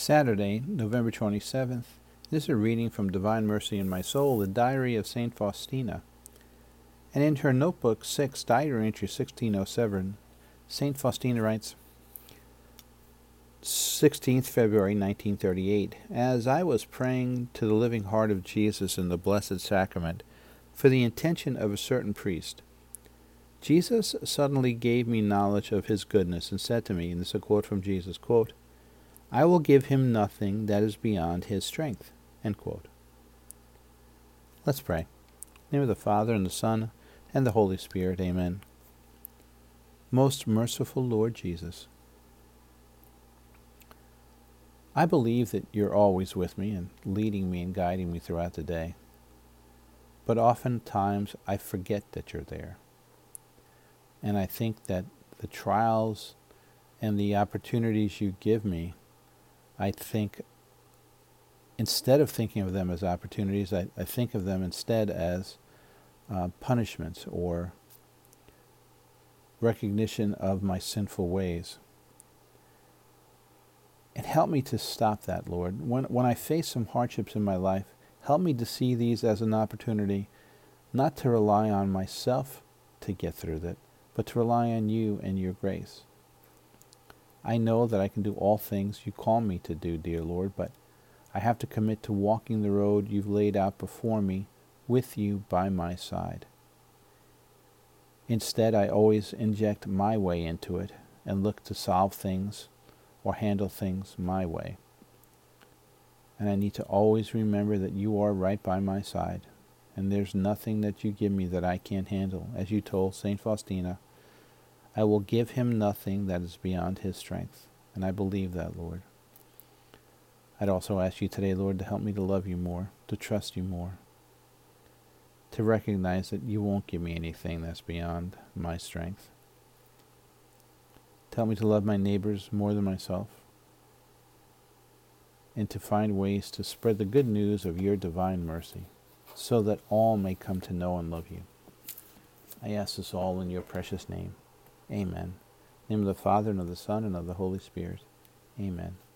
Saturday, November 27th. This is a reading from Divine Mercy in My Soul, the Diary of St. Faustina. And in her notebook 6, diary entry 1607, St. Faustina writes, 16th February 1938. As I was praying to the living heart of Jesus in the Blessed Sacrament for the intention of a certain priest, Jesus suddenly gave me knowledge of his goodness and said to me, and this is a quote from Jesus, quote, "I will give him nothing that is beyond his strength." End quote. Let's pray. In the name of the Father, and the Son, and the Holy Spirit. Amen. Most merciful Lord Jesus, I believe that you're always with me and leading me and guiding me throughout the day. But oftentimes I forget that you're there. And I think that the trials and the opportunities you give me, I think instead of thinking of them as opportunities, I think of them instead as punishments or recognition of my sinful ways. And help me to stop that, Lord. When I face some hardships in my life, help me to see these as an opportunity not to rely on myself to get through that, but to rely on you and your grace. I know that I can do all things you call me to do, dear Lord, but I have to commit to walking the road you've laid out before me with you by my side. Instead, I always inject my way into it and look to solve things or handle things my way. And I need to always remember that you are right by my side, and there's nothing that you give me that I can't handle. As you told St. Faustina, I will give him nothing that is beyond his strength. And I believe that, Lord. I'd also ask you today, Lord, to help me to love you more, to trust you more, to recognize that you won't give me anything that's beyond my strength. Tell me to love my neighbors more than myself, and to find ways to spread the good news of your divine mercy, so that all may come to know and love you. I ask this all in your precious name. Amen. In the name of the Father, and of the Son, and of the Holy Spirit. Amen.